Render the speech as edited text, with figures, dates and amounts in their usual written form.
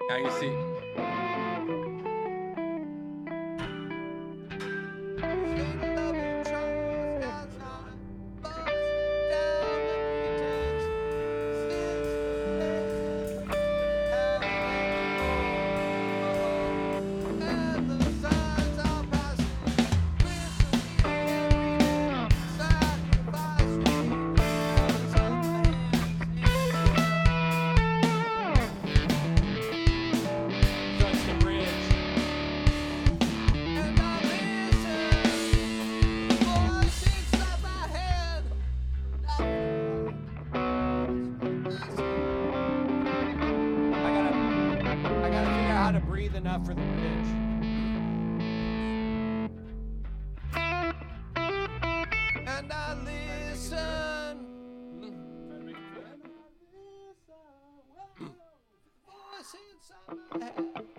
Now you see. I gotta figure out how to breathe enough for the bridge. And I listen. Voice inside my head.